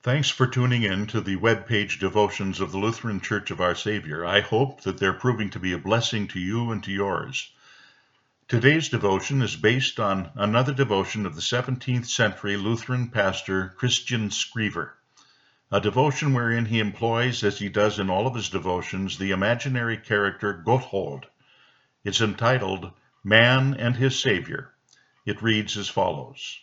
Thanks for tuning in to the webpage devotions of the Lutheran Church of Our Savior. I hope that they're proving to be a blessing to you and to yours. Today's devotion is based on another devotion of the 17th century Lutheran pastor Christian Screever, a devotion wherein he employs, as he does in all of his devotions, the imaginary character Gotthold. It's entitled Man and His Savior. It reads as follows.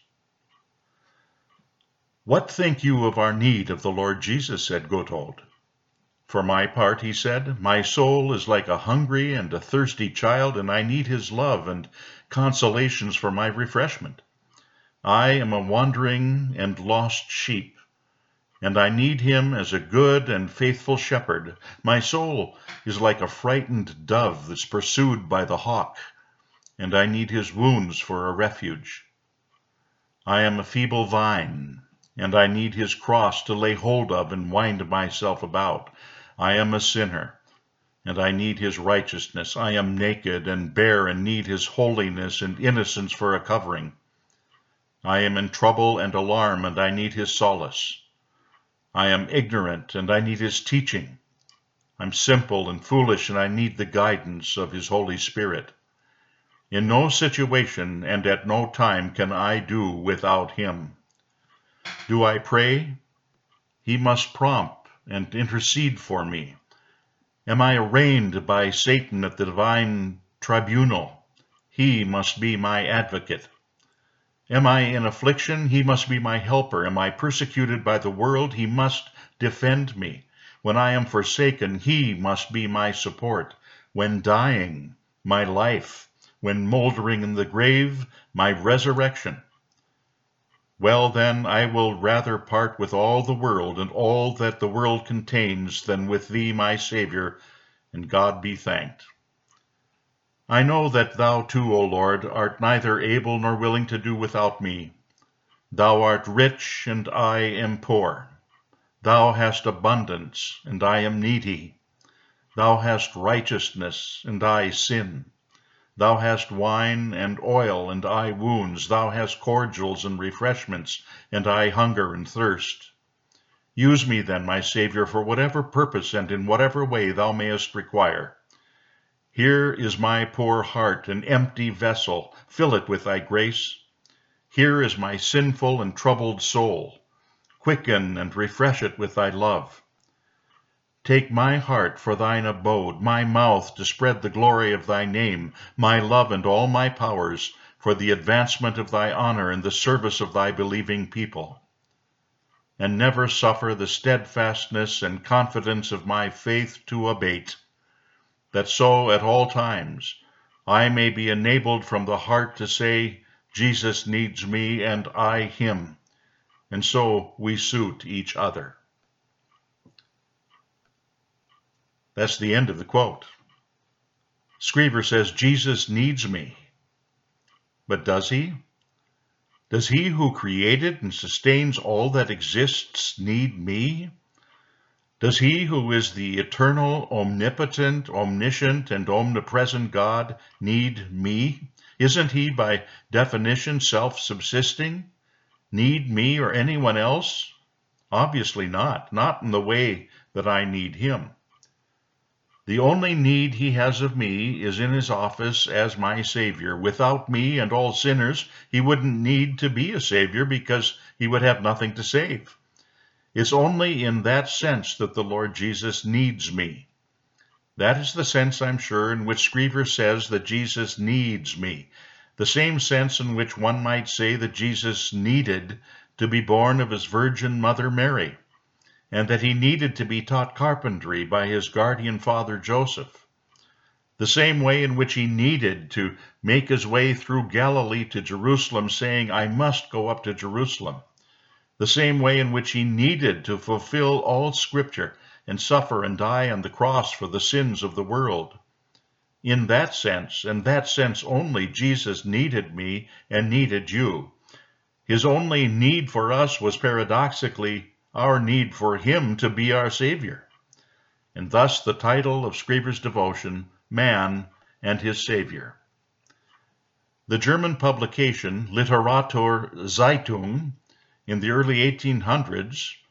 "What think you of our need of the Lord Jesus?" said Gotthold. "For my part," he said, "my soul is like a hungry and a thirsty child, and I need his love and consolations for my refreshment. I am a wandering and lost sheep, and I need him as a good and faithful shepherd. My soul is like a frightened dove that's pursued by the hawk, and I need his wounds for a refuge. I am a feeble vine, and I need his cross to lay hold of and wind myself about. I am a sinner, and I need his righteousness. I am naked and bare and need his holiness and innocence for a covering. I am in trouble and alarm, and I need his solace. I am ignorant, and I need his teaching. I'm simple and foolish, and I need the guidance of his Holy Spirit. In no situation and at no time can I do without him. Do I pray? He must prompt and intercede for me. Am I arraigned by Satan at the divine tribunal? He must be my advocate. Am I in affliction? He must be my helper. Am I persecuted by the world? He must defend me. When I am forsaken, he must be my support. When dying, my life. When moldering in the grave, my resurrection. Well, then, I will rather part with all the world and all that the world contains than with thee, my Savior, and God be thanked. I know that thou too, O Lord, art neither able nor willing to do without me. Thou art rich, and I am poor. Thou hast abundance, and I am needy. Thou hast righteousness, and I sin. Thou hast wine and oil, and I wounds. Thou hast cordials and refreshments, and I hunger and thirst. Use me then, my Savior, for whatever purpose and in whatever way thou mayest require. Here is my poor heart, an empty vessel. Fill it with thy grace. Here is my sinful and troubled soul. Quicken and refresh it with thy love. Take my heart for thine abode, my mouth to spread the glory of thy name, my love and all my powers for the advancement of thy honor and the service of thy believing people. And never suffer the steadfastness and confidence of my faith to abate, that so at all times I may be enabled from the heart to say, Jesus needs me and I him, and so we suit each other." That's the end of the quote. Screever says, Jesus needs me. But does he? Does he who created and sustains all that exists need me? Does he who is the eternal, omnipotent, omniscient, and omnipresent God need me? Isn't he, by definition, self-subsisting? Need me or anyone else? Obviously not in the way that I need him. The only need he has of me is in his office as my Savior. Without me and all sinners, he wouldn't need to be a Savior because he would have nothing to save. It's only in that sense that the Lord Jesus needs me. That is the sense, I'm sure, in which Screever says that Jesus needs me. The same sense in which one might say that Jesus needed to be born of his Virgin Mother Mary, and that he needed to be taught carpentry by his guardian father Joseph. The same way in which he needed to make his way through Galilee to Jerusalem, saying, I must go up to Jerusalem. The same way in which he needed to fulfill all Scripture and suffer and die on the cross for the sins of the world. In that sense, and that sense only, Jesus needed me and needed you. His only need for us was paradoxically our need for him to be our Savior. And thus the title of Screever's devotion, Man and His Savior. The German publication Literatur Zeitung in the early 1800s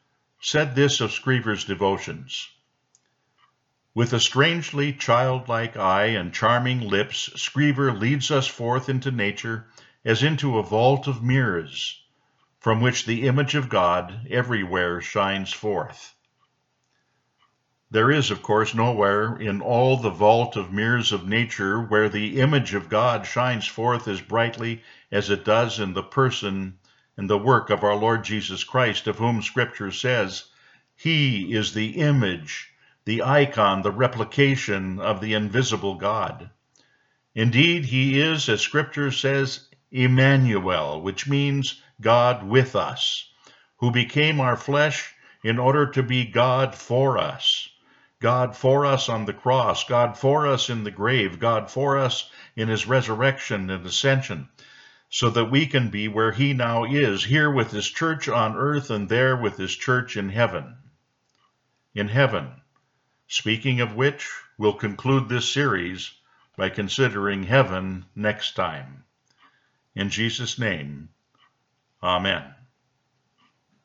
said this of Screever's devotions: "With a strangely childlike eye and charming lips, Screever leads us forth into nature as into a vault of mirrors, from which the image of God everywhere shines forth." There is, of course, nowhere in all the vault of mirrors of nature where the image of God shines forth as brightly as it does in the person and the work of our Lord Jesus Christ, of whom Scripture says, "He is the image, the icon, the replication of the invisible God." Indeed, he is, as Scripture says, Emmanuel, which means God with us, who became our flesh in order to be God for us. God for us on the cross, God for us in the grave, God for us in his resurrection and ascension, so that we can be where he now is, here with his church on earth and there with his church in heaven. In heaven, speaking of which, we'll conclude this series by considering heaven next time. In Jesus' name, amen.